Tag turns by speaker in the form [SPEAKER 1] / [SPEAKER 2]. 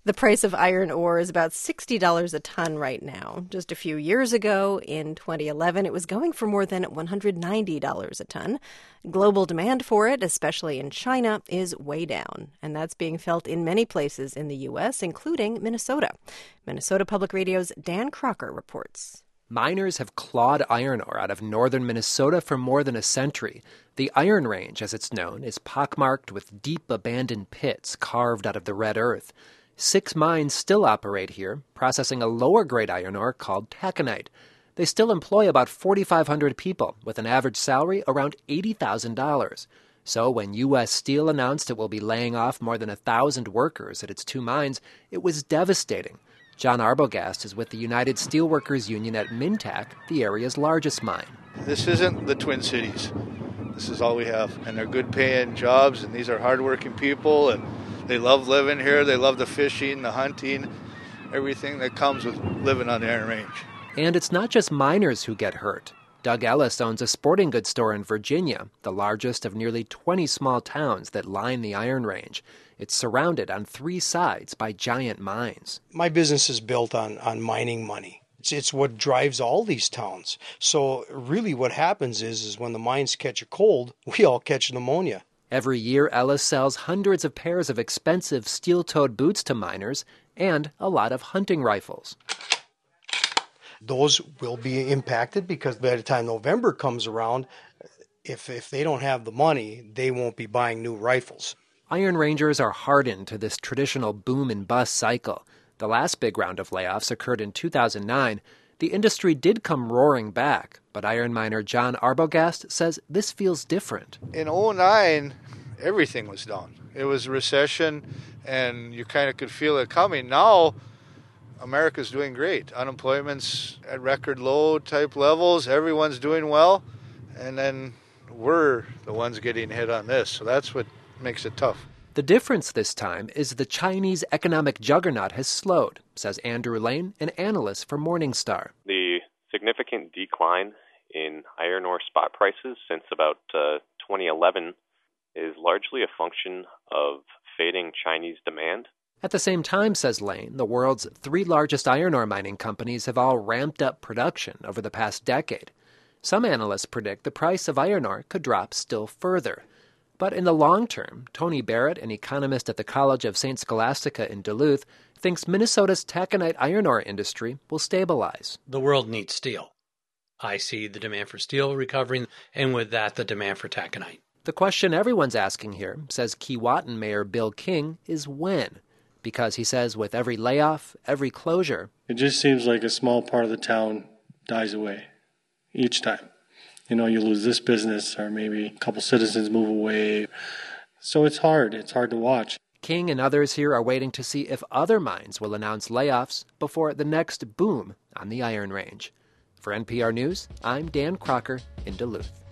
[SPEAKER 1] The price of iron ore is about $60 a ton right now. Just a few years ago, in 2011, it was going for more than $190 a ton. Global demand for it, especially in China, is way down. And that's being felt in many places in the U.S., including Minnesota. Minnesota Public Radio's Dan Crocker reports.
[SPEAKER 2] Miners have clawed iron ore out of northern Minnesota for more than a century. The Iron Range, as it's known, is pockmarked with deep abandoned pits carved out of the red earth. 6 mines still operate here, processing a lower-grade iron ore called taconite. They still employ about 4,500 people, with an average salary around $80,000. So when U.S. Steel announced it will be laying off more than 1,000 workers at its 2 mines, it was devastating. John Arbogast is with the United Steelworkers Union at Minntac, the area's largest mine.
[SPEAKER 3] This isn't the Twin Cities. This is all we have, and they're good-paying jobs, and these are hardworking people, and they love living here. They love the fishing, the hunting, everything that comes with living on the Iron Range.
[SPEAKER 2] And it's not just miners who get hurt. Doug Ellis owns a sporting goods store in Virginia, the largest of nearly 20 small towns that line the Iron Range. It's surrounded on 3 sides by giant mines.
[SPEAKER 4] My business is built on mining money. It's what drives all these towns. So really what happens is when the mines catch a cold, we all catch pneumonia.
[SPEAKER 2] Every year, Ellis sells hundreds of pairs of expensive steel-toed boots to miners and a lot of hunting rifles.
[SPEAKER 4] Those will be impacted because by the time November comes around, if they don't have the money, they won't be buying new rifles.
[SPEAKER 2] Iron Rangers are hardened to this traditional boom and bust cycle. The last big round of layoffs occurred in 2009. The industry did come roaring back, but iron miner John Arbogast says this feels different.
[SPEAKER 3] In 2009, everything was down. It was a recession, and you kind of could feel it coming. Now, America's doing great. Unemployment's at record low type levels. Everyone's doing well, and then we're the ones getting hit on this. So that's what makes it tough.
[SPEAKER 2] The difference this time is the Chinese economic juggernaut has slowed, says Andrew Lane, an analyst for Morningstar.
[SPEAKER 5] The significant decline in iron ore spot prices since about 2011 is largely a function of fading Chinese demand.
[SPEAKER 2] At the same time, says Lane, the world's 3 largest iron ore mining companies have all ramped up production over the past decade. Some analysts predict the price of iron ore could drop still further. But in the long term, Tony Barrett, an economist at the College of St. Scholastica in Duluth, thinks Minnesota's taconite iron ore industry will stabilize.
[SPEAKER 6] The world needs steel. I see the demand for steel recovering, and with that, the demand for taconite.
[SPEAKER 2] The question everyone's asking here, says Keewatin Mayor Bill King, is when. Because he says with every layoff, every closure,
[SPEAKER 7] it just seems like a small part of the town dies away each time. You lose this business or maybe a couple citizens move away. So it's hard. It's hard to watch.
[SPEAKER 2] King and others here are waiting to see if other mines will announce layoffs before the next boom on the Iron Range. For NPR News, I'm Dan Crocker in Duluth.